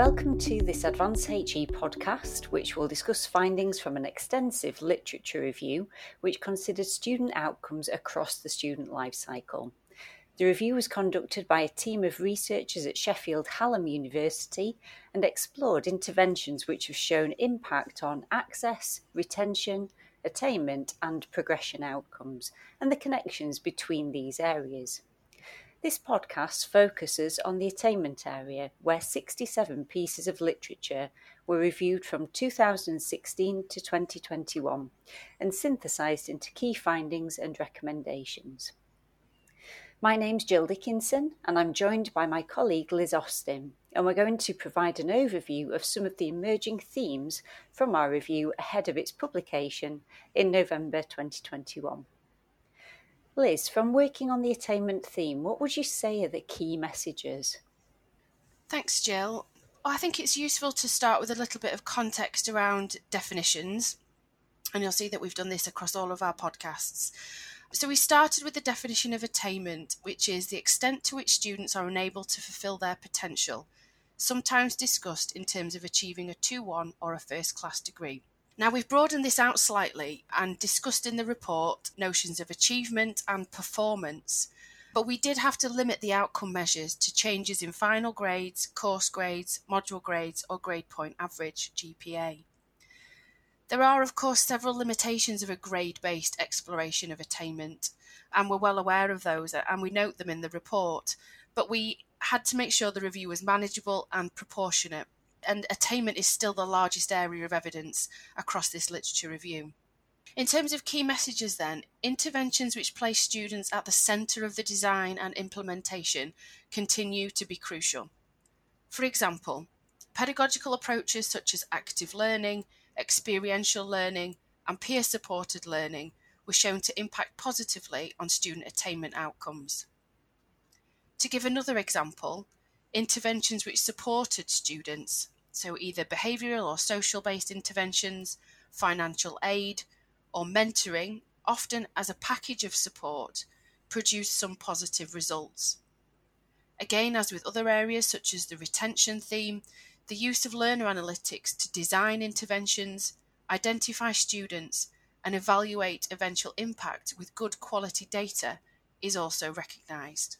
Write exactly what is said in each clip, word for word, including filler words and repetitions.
Welcome to this Advance H E podcast, which will discuss findings from an extensive literature review which considered student outcomes across the student life cycle. The review was conducted by a team of researchers at Sheffield Hallam University and explored interventions which have shown impact on access, retention, attainment and progression outcomes, and the connections between these areas. This podcast focuses on the attainment area, where sixty-seven pieces of literature were reviewed from two thousand sixteen to twenty twenty-one and synthesised into key findings and recommendations. My name's Jill Dickinson and I'm joined by my colleague Liz Austin, and we're going to provide an overview of some of the emerging themes from our review ahead of its publication in November twenty twenty-one. Liz, from working on the attainment theme, what would you say are the key messages? Thanks, Jill. I think it's useful to start with a little bit of context around definitions, and you'll see that we've done this across all of our podcasts. So we started with the definition of attainment, which is the extent to which students are unable to fulfil their potential, sometimes discussed in terms of achieving a two one or a first-class degree. Now, we've broadened this out slightly and discussed in the report notions of achievement and performance, but we did have to limit the outcome measures to changes in final grades, course grades, module grades, or grade point average, G P A. There are, of course, several limitations of a grade-based exploration of attainment, and we're well aware of those, and we note them in the report, but we had to make sure the review was manageable and proportionate. And attainment is still the largest area of evidence across this literature review. In terms of key messages then, interventions which place students at the centre of the design and implementation continue to be crucial. For example, pedagogical approaches such as active learning, experiential learning, and peer-supported learning were shown to impact positively on student attainment outcomes. To give another example, interventions which supported students, so either behavioural or social-based interventions, financial aid, or mentoring, often as a package of support, produced some positive results. Again, as with other areas such as the retention theme, the use of learner analytics to design interventions, identify students, and evaluate eventual impact with good quality data is also recognised.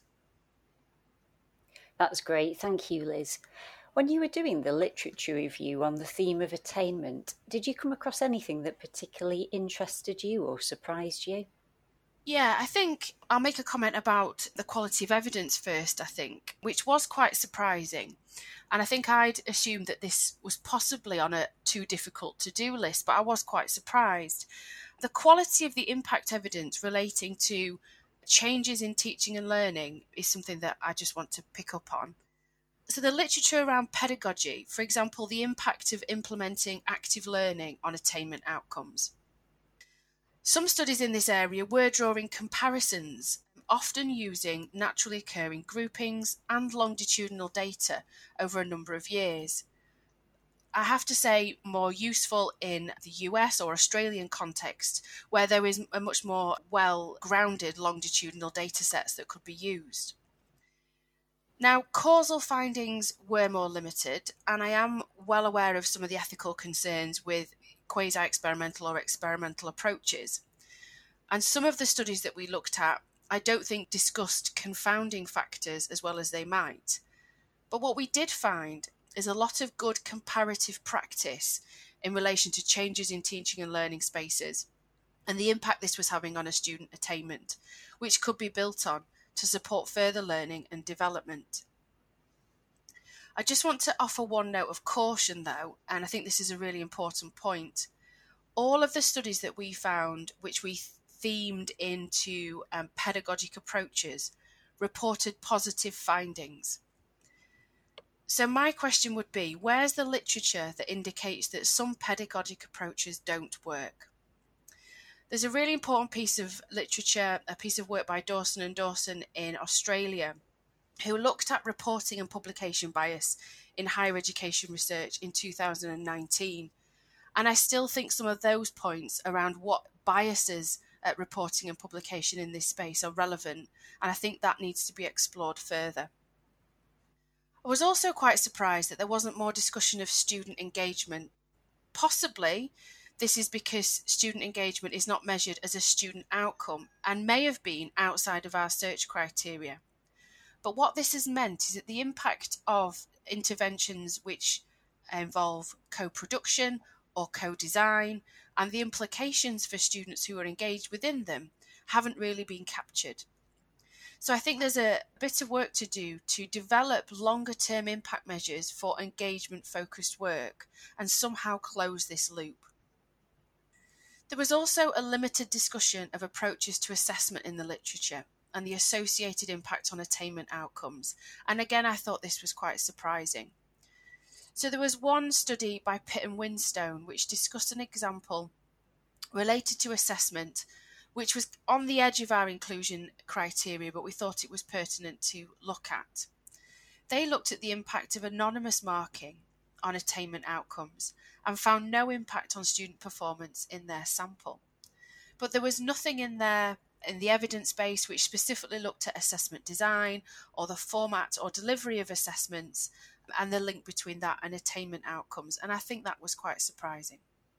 That's great, thank you, Liz. When you were doing the literature review on the theme of attainment, did you come across anything that particularly interested you or surprised you? Yeah, I think I'll make a comment about the quality of evidence first, I think, which was quite surprising. And I think I'd assumed that this was possibly on a too difficult to do list, but I was quite surprised. The quality of the impact evidence relating to changes in teaching and learning is something that I just want to pick up on. So the literature around pedagogy, for example, the impact of implementing active learning on attainment outcomes. Some studies in this area were drawing comparisons, often using naturally occurring groupings and longitudinal data over a number of years. I have to say more useful in the U S or Australian context, where there is a much more well-grounded longitudinal data sets that could be used. Now, causal findings were more limited, and I am well aware of some of the ethical concerns with quasi-experimental or experimental approaches. And some of the studies that we looked at, I don't think discussed confounding factors as well as they might. But what we did find is a lot of good comparative practice in relation to changes in teaching and learning spaces and the impact this was having on a student attainment, which could be built on to support further learning and development. I just want to offer one note of caution though, and I think this is a really important point. All of the studies that we found, which we themed into um, pedagogic approaches, reported positive findings. So my question would be, where's the literature that indicates that some pedagogic approaches don't work? There's a really important piece of literature, a piece of work by Dawson and Dawson in Australia, who looked at reporting and publication bias in higher education research in two thousand nineteen. And I still think some of those points around what biases at reporting and publication in this space are relevant, and I think that needs to be explored further. I was also quite surprised that there wasn't more discussion of student engagement. Possibly, this is because student engagement is not measured as a student outcome and may have been outside of our search criteria. But what this has meant is that the impact of interventions which involve co-production or co-design and the implications for students who are engaged within them haven't really been captured. So I think there's a bit of work to do to develop longer term impact measures for engagement focused work and somehow close this loop. There was also a limited discussion of approaches to assessment in the literature and the associated impact on attainment outcomes. And again, I thought this was quite surprising. So there was one study by Pitt and Winstone which discussed an example related to assessment which was on the edge of our inclusion criteria, but we thought it was pertinent to look at. They looked at the impact of anonymous marking on attainment outcomes and found no impact on student performance in their sample. But there was nothing in there in the evidence base which specifically looked at assessment design or the format or delivery of assessments and the link between that and attainment outcomes. And I think that was quite surprising.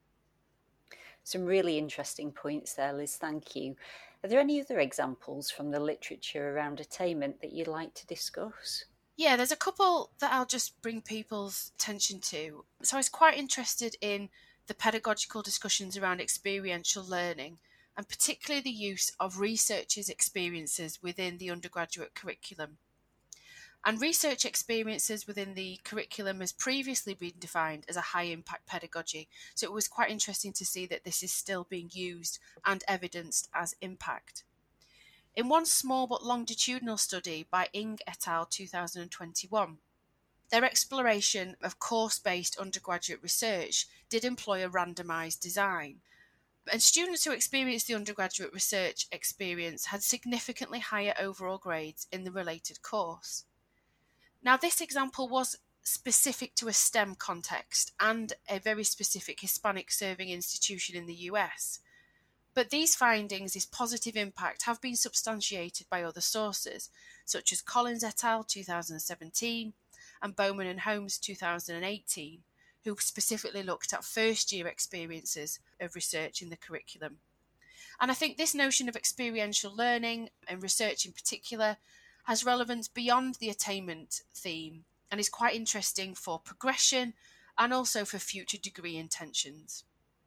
Some really interesting points there, Liz, thank you. Are there any other examples from the literature around attainment that you'd like to discuss? Yeah, there's a couple that I'll just bring people's attention to. So I was quite interested in the pedagogical discussions around experiential learning, and particularly the use of researchers' experiences within the undergraduate curriculum. And research experiences within the curriculum has previously been defined as a high-impact pedagogy, so it was quite interesting to see that this is still being used and evidenced as impact. In one small but longitudinal study by Ng et al. two thousand twenty-one, their exploration of course-based undergraduate research did employ a randomised design. And students who experienced the undergraduate research experience had significantly higher overall grades in the related course. Now, this example was specific to a STEM context and a very specific Hispanic serving institution in the U S. But these findings, this positive impact, have been substantiated by other sources, such as Collins et al. two thousand seventeen and Bowman and Holmes two thousand eighteen, who specifically looked at first-year experiences of research in the curriculum. And I think this notion of experiential learning, and research in particular, has relevance beyond the attainment theme and is quite interesting for progression and also for future degree intentions.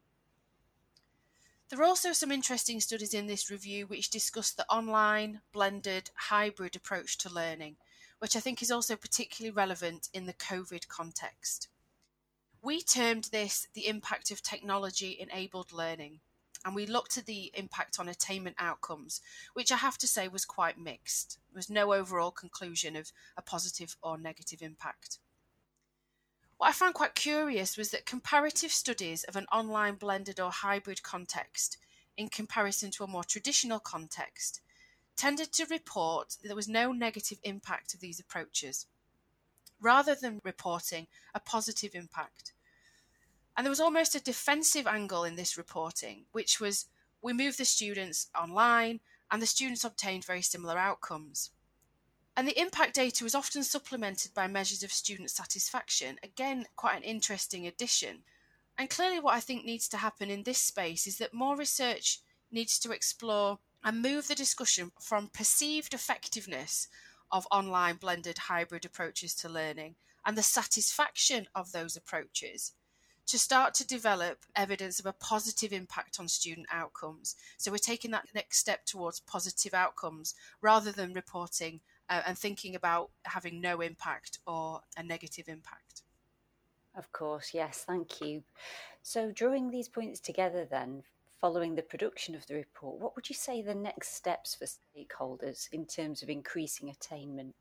There are also some interesting studies in this review which discuss the online, blended, hybrid approach to learning, which I think is also particularly relevant in the COVID context. We termed this the impact of technology-enabled learning, and we looked at the impact on attainment outcomes, which I have to say was quite mixed. There was no overall conclusion of a positive or negative impact. What I found quite curious was that comparative studies of an online blended or hybrid context in comparison to a more traditional context tended to report that there was no negative impact of these approaches, rather than reporting a positive impact. And there was almost a defensive angle in this reporting, which was we moved the students online and the students obtained very similar outcomes. And the impact data was often supplemented by measures of student satisfaction, again, quite an interesting addition. And clearly what I think needs to happen in this space is that more research needs to explore and move the discussion from perceived effectiveness of online blended hybrid approaches to learning and the satisfaction of those approaches to start to develop evidence of a positive impact on student outcomes. So we're taking that next step towards positive outcomes rather than reporting uh, and thinking about having no impact or a negative impact. Of course, yes, thank you. So drawing these points together then, following the production of the report, what would you say are the next steps for stakeholders in terms of increasing attainment?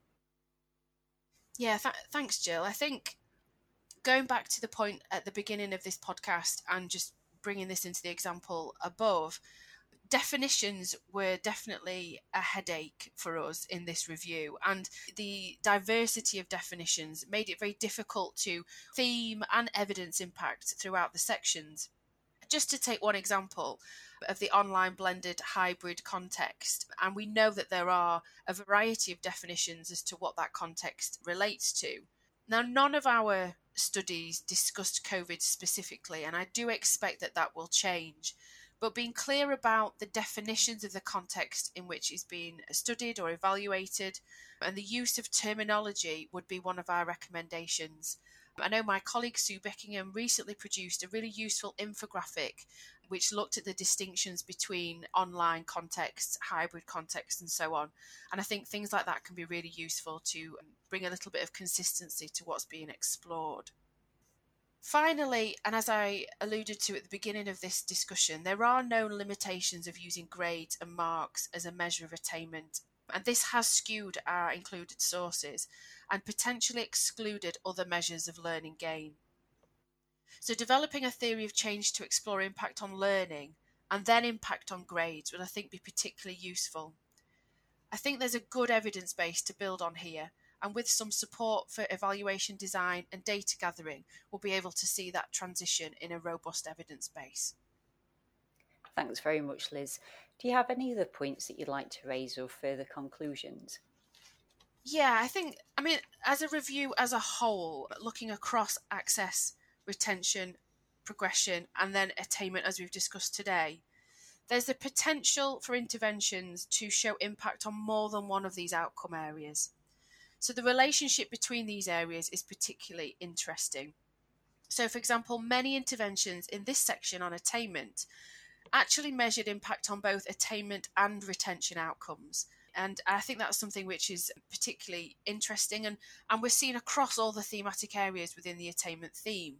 Yeah, th- thanks, Jill. I think going back to the point at the beginning of this podcast and just bringing this into the example above, definitions were definitely a headache for us in this review, and the diversity of definitions made it very difficult to theme and evidence impact throughout the sections. Just to take one example, of the online blended hybrid context. And we know that there are a variety of definitions as to what that context relates to. Now, none of our studies discussed COVID specifically, and I do expect that that will change. But being clear about the definitions of the context in which is being studied or evaluated and the use of terminology would be one of our recommendations. I know my colleague Sue Beckingham recently produced a really useful infographic which looked at the distinctions between online contexts, hybrid contexts, and so on. And I think things like that can be really useful to bring a little bit of consistency to what's being explored. Finally, and as I alluded to at the beginning of this discussion, there are known limitations of using grades and marks as a measure of attainment, and this has skewed our included sources and potentially excluded other measures of learning gain. So developing a theory of change to explore impact on learning and then impact on grades would, I think, be particularly useful. I think there's a good evidence base to build on here, and with some support for evaluation design and data gathering, we'll be able to see that transition in a robust evidence base. Thanks very much, Liz. Do you have any other points that you'd like to raise or further conclusions? Yeah, I think, I mean, as a review as a whole, looking across access, retention, progression, and then attainment, as we've discussed today, there's the potential for interventions to show impact on more than one of these outcome areas. So the relationship between these areas is particularly interesting. So, for example, many interventions in this section on attainment actually measured impact on both attainment and retention outcomes. And I think that's something which is particularly interesting, and, and we're seeing across all the thematic areas within the attainment theme.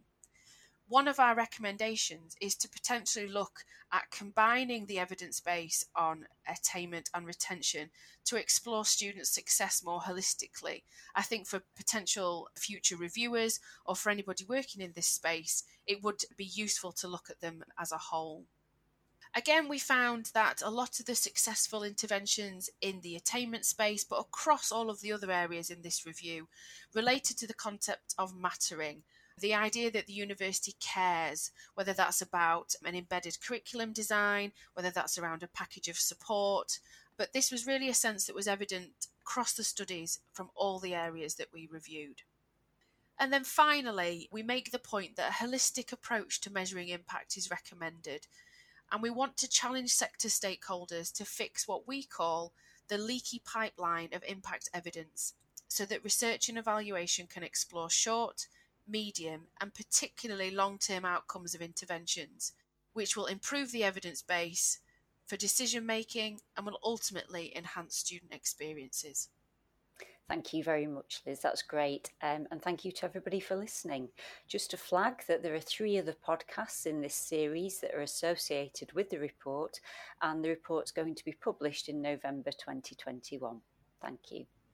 One of our recommendations is to potentially look at combining the evidence base on attainment and retention to explore student success more holistically. I think for potential future reviewers or for anybody working in this space, it would be useful to look at them as a whole. Again, we found that a lot of the successful interventions in the attainment space, but across all of the other areas in this review, related to the concept of mattering. The idea that the university cares, whether that's about an embedded curriculum design, whether that's around a package of support. But this was really a sense that was evident across the studies from all the areas that we reviewed. And then finally, we make the point that a holistic approach to measuring impact is recommended. And we want to challenge sector stakeholders to fix what we call the leaky pipeline of impact evidence, so that research and evaluation can explore short, medium, and particularly long-term outcomes of interventions, which will improve the evidence base for decision-making and will ultimately enhance student experiences. Thank you very much, Liz. That's great. Um, and thank you to everybody for listening. Just to flag that there are three other podcasts in this series that are associated with the report, and the report's going to be published in November twenty twenty-one. Thank you.